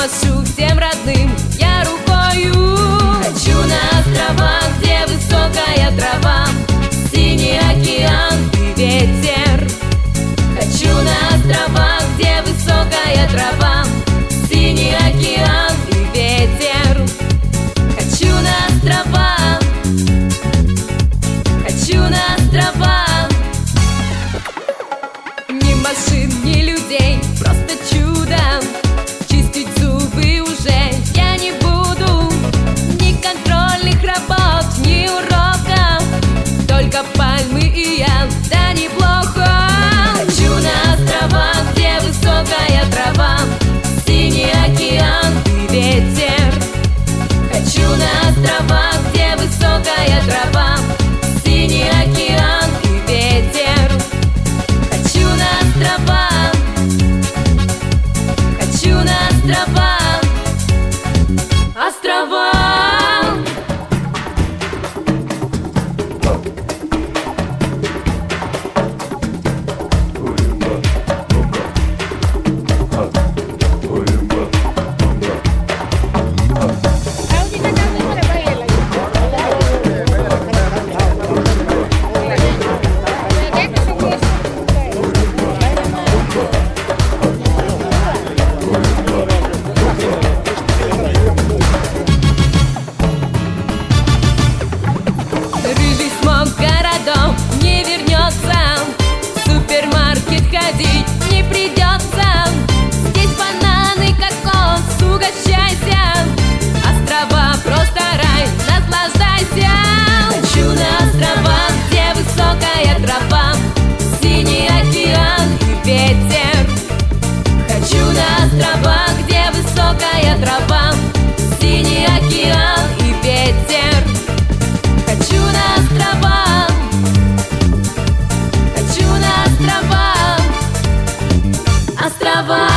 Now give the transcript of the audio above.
машу всем родным я рукою. Хочу на острова, где высокая трава, синий океан и ветер. Хочу на острова, где высокая трава, синий океан и ветер. Хочу на острова, хочу на острова. Ни машин, ни людей, просто чудо. Чистить зубы уже я не буду. Ни контрольных работ, ни уроков, только пальмы и я, да неплохо. Хочу на острова, где высокая трава, синий океан и ветер. Хочу на острова, где высокая трава, синий океан и ветер. Хочу на острова, хочу на острова. Острова. Рыжий смог городов не вернется, в супермаркет ходить не придется. Здесь бананы, кокос, угощайся. Острова просто рай, наслаждайся. Хочу на острова, где высокая трава, синий океан и ветер. Хочу на острова, где высокая трава, синий океан и ветер. Хочу на острова, хочу на острова. Острова.